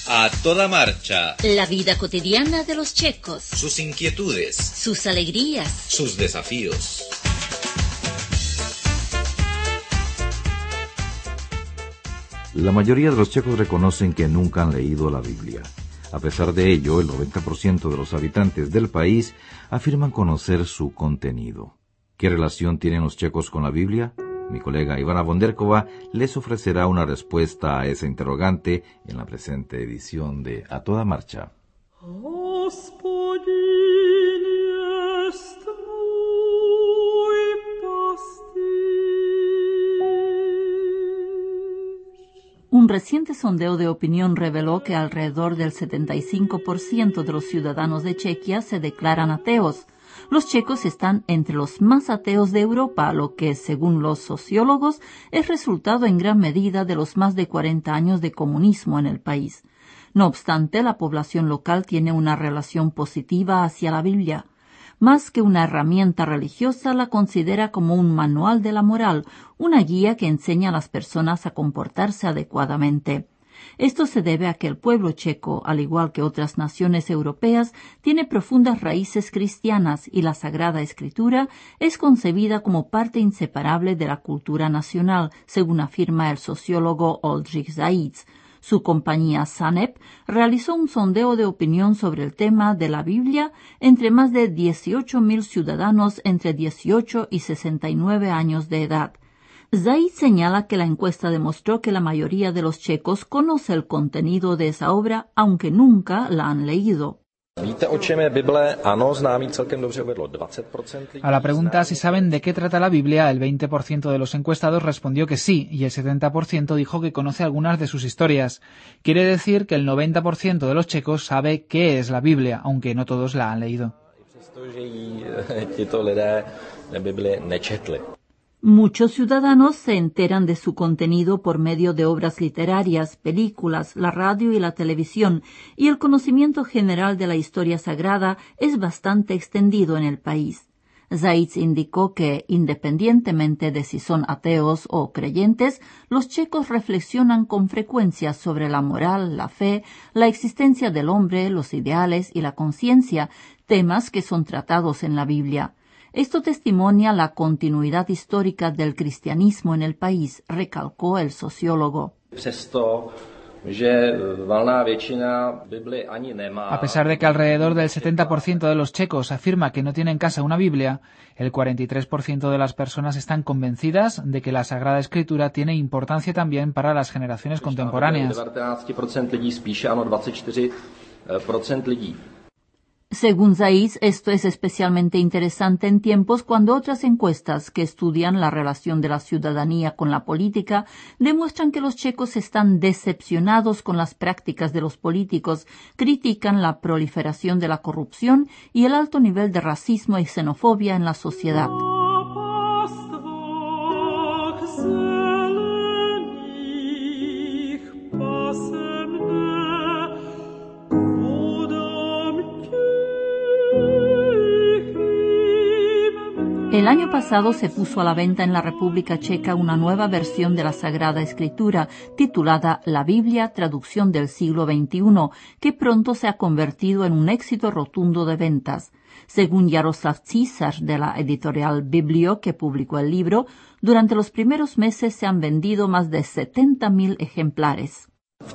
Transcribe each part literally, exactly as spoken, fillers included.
A toda marcha. La vida cotidiana de los checos. Sus inquietudes. Sus alegrías. Sus desafíos. La mayoría de los checos reconocen que nunca han leído la Biblia. A pesar de ello, el noventa por ciento de los habitantes del país afirman conocer su contenido. ¿Qué relación tienen los checos con la Biblia? Mi colega Ivana Bonderkova les ofrecerá una respuesta a esa interrogante en la presente edición de A Toda Marcha. Un reciente sondeo de opinión reveló que alrededor del setenta y cinco por ciento de los ciudadanos de Chequia se declaran ateos. Los checos están entre los más ateos de Europa, lo que, según los sociólogos, es resultado en gran medida de los más de cuarenta años de comunismo en el país. No obstante, la población local tiene una relación positiva hacia la Biblia. Más que una herramienta religiosa, la considera como un manual de la moral, una guía que enseña a las personas a comportarse adecuadamente. Esto se debe a que el pueblo checo, al igual que otras naciones europeas, tiene profundas raíces cristianas y la Sagrada Escritura es concebida como parte inseparable de la cultura nacional, según afirma el sociólogo Oldřich Zajíc. Su compañía SANEP realizó un sondeo de opinión sobre el tema de la Biblia entre más de dieciocho mil ciudadanos entre dieciocho y sesenta y nueve años de edad. Zajíc señala que la encuesta demostró que la mayoría de los checos conoce el contenido de esa obra, aunque nunca la han leído. A la pregunta si saben de qué trata la Biblia, el veinte por ciento de los encuestados respondió que sí, y el setenta por ciento dijo que conoce algunas de sus historias. Quiere decir que el noventa por ciento de los checos sabe qué es la Biblia, aunque no todos la han leído. Muchos ciudadanos se enteran de su contenido por medio de obras literarias, películas, la radio y la televisión, y el conocimiento general de la historia sagrada es bastante extendido en el país. Zajíc indicó que, independientemente de si son ateos o creyentes, los checos reflexionan con frecuencia sobre la moral, la fe, la existencia del hombre, los ideales y la conciencia, temas que son tratados en la Biblia. Esto testimonia la continuidad histórica del cristianismo en el país, recalcó el sociólogo. A pesar de que alrededor del setenta por ciento de los checos afirma que no tiene en casa una Biblia, el cuarenta y tres por ciento de las personas están convencidas de que la Sagrada Escritura tiene importancia también para las generaciones contemporáneas. Según Zajíc, esto es especialmente interesante en tiempos cuando otras encuestas que estudian la relación de la ciudadanía con la política demuestran que los checos están decepcionados con las prácticas de los políticos, critican la proliferación de la corrupción y el alto nivel de racismo y xenofobia en la sociedad. El año pasado se puso a la venta en la República Checa una nueva versión de la Sagrada Escritura, titulada La Biblia, traducción del siglo veintiuno, que pronto se ha convertido en un éxito rotundo de ventas. Según Jaroslav Císař de la editorial Biblio, que publicó el libro, durante los primeros meses se han vendido más de setenta mil ejemplares.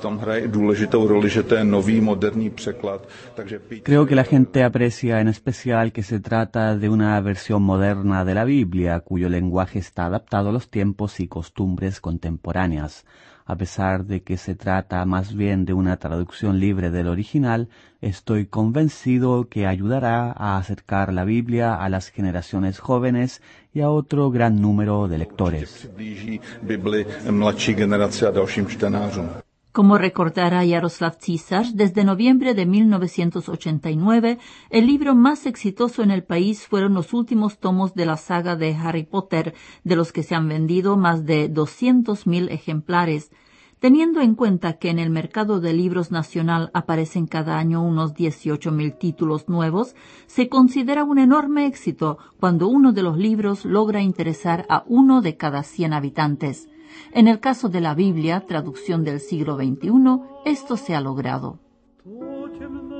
Creo que la gente aprecia en especial que se trata de una versión moderna de la Biblia, cuyo lenguaje está adaptado a los tiempos y costumbres contemporáneas. A pesar de que se trata más bien de una traducción libre del original, estoy convencido que ayudará a acercar la Biblia a las generaciones jóvenes y a otro gran número de lectores. Como recordará Jaroslav Císař, desde noviembre de mil novecientos ochenta y nueve, el libro más exitoso en el país fueron los últimos tomos de la saga de Harry Potter, de los que se han vendido más de doscientos mil ejemplares. Teniendo en cuenta que en el mercado de libros nacional aparecen cada año unos dieciocho mil títulos nuevos, se considera un enorme éxito cuando uno de los libros logra interesar a uno de cada cien habitantes. En el caso de la Biblia, traducción del siglo veintiuno, esto se ha logrado.